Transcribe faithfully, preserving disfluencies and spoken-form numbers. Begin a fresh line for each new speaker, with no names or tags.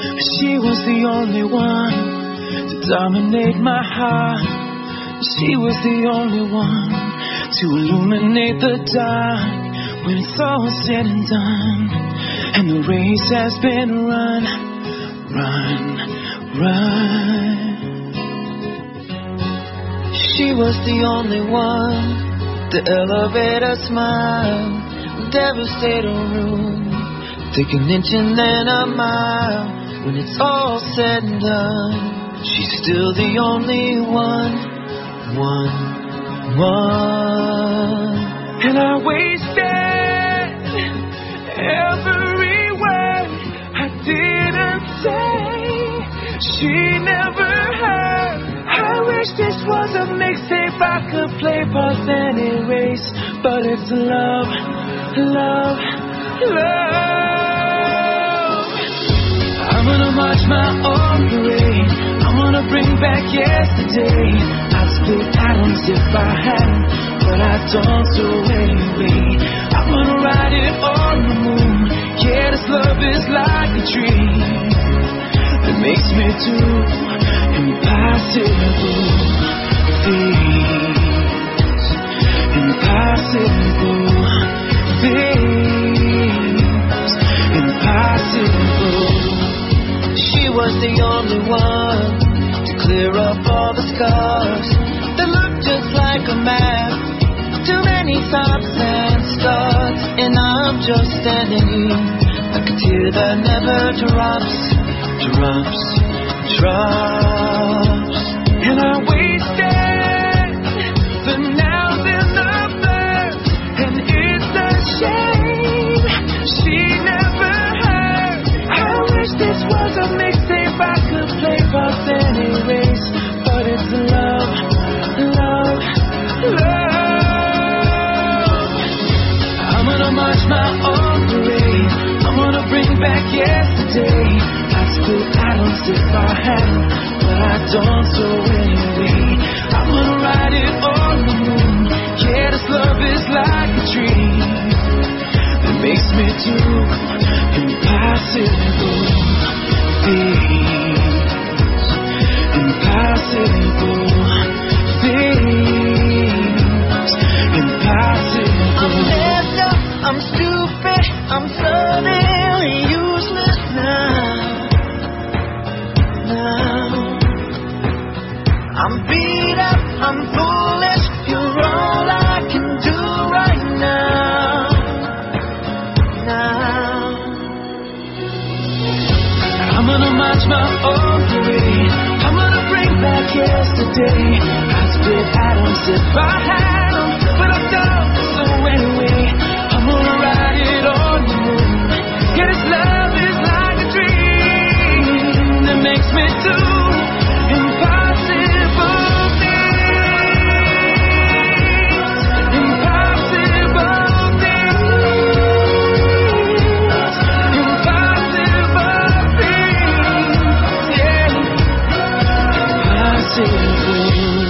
She was the only one to dominate my heart. She was the only one to illuminate the dark. When it's all said and done, and the race has been run, run, run. She was the only one to elevate a smile, devastate a room, take an inch and then a mile. When it's all said and done, she's still the only one, one, one. And I wasted every word I didn't say. She never heard. I wish this was a mixtape I could play, pause and erase. But it's love, love, love. I'm gonna march my own parade. I'm gonna bring back yesterday. I'd split atoms if I hadn't, but I don't, so anyway. I'm gonna ride it on the moon. Yeah, this love is like a dream that makes me do impossible things. Impossible things. Impossible. She was the only one to clear up all the scars that look just like a map. Too many stops and starts, and I'm just standing here like a tear that never drops, drops, drops. And I wasted the nows and the verbs, and it's a shame she never heard. I wish this was a mixtape I could play, pause and erase. But it's love, love, love. I'm gonna march my own parade. I'm gonna bring back yesterday. I'd split atoms if I hadn't, but I don't, so anyway. I'm gonna ride it on the moon. Yeah, this love is like a dream that makes me do impossible things. Impossible things. Impossible. I'm messed up, I'm stupid, I'm suddenly useless now. Now I'm beat up, I'm foolish, you're all I can do right now. Now I'm gonna march my own parade. I'm gonna bring back yesterday. I'd split atoms if I had them, but I don't, so anyway. I'm gonna ride it on the moon. Yeah, this love is like a dream that makes me do impossible things. Impossible things. Impossible things. Yeah. Impossible.